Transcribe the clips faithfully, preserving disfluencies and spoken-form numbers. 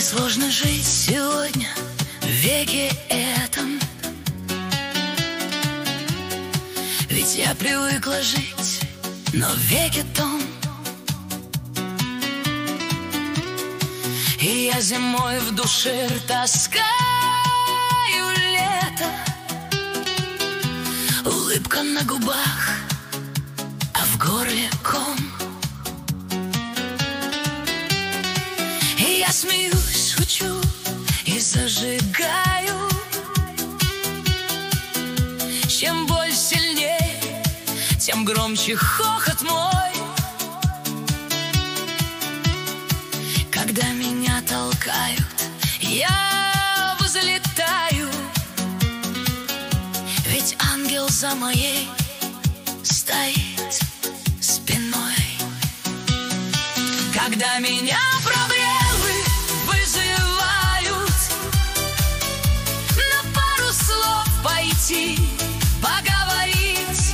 сложно жить сегодня в веке этом, ведь я привыкла жить, но в веке том. И я зимой в душе таскаю лето, улыбка на губах, а в горле ком. И я смеюсь, шучу и зажигаю. Чем боль сильнее, тем громче хохот мой. Когда меня толкают, я взлетаю, ведь ангел за моей стоит спиной. Когда меня проблемы вызывают, на пару слов пойти поговорить,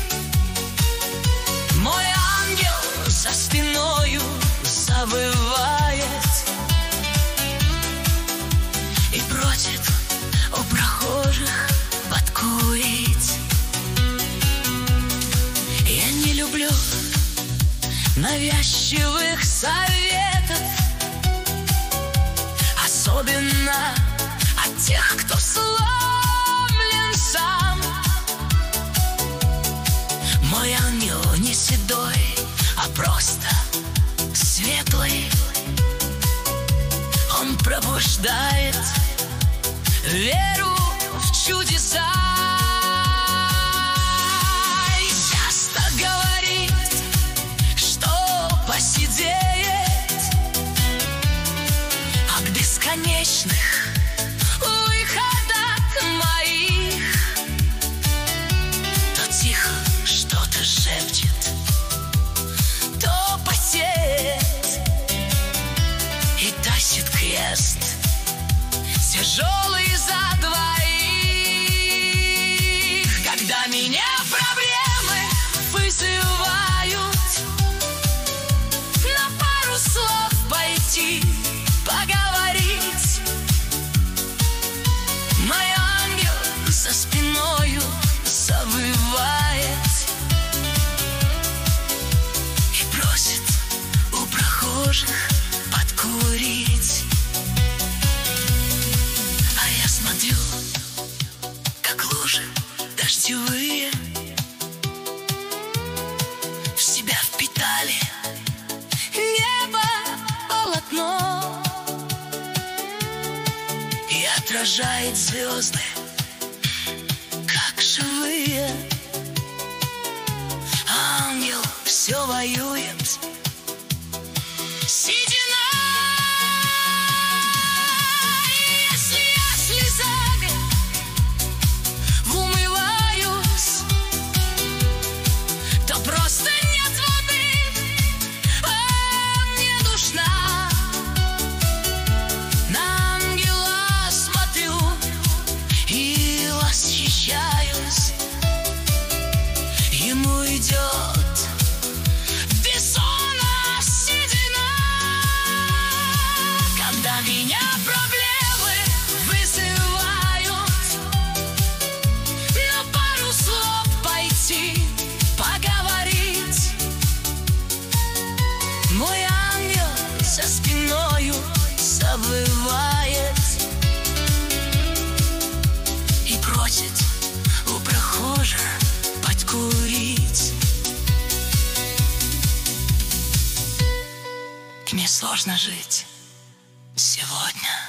мой ангел за спиною завывает и просит у прохожих подкурить. Я не люблю навязчивых советов, особенно от тех, кто сломлен сам. Мой ангел не седой, а просто светлый. Он пробуждает веру в чудеса и часто говорит, что посидеет от бесконечных выходок моих. То тихо что-то шепчет, то потеет и тащит крест тяжелый за двоих. Когда меня проблемы вызывают, на пару слов пойти поговорить, мой ангел за спиною завывает и просит у прохожих подкурить. А я смотрю, как лужи дождевые в себя впитали небо полотно и отражает звезды, как живые. Ангел все воюет, седина. Если я слезами умываюсь, то просто нет воды, а мне нужна. На ангела смотрю и восхищаюсь. Ему идет бессонная седина. Когда меня проблемы вызывают, на пару слов пойти поговорить, мой ангел за спиною завывает и просит у прохожих подкурить. Мне сложно жить сегодня.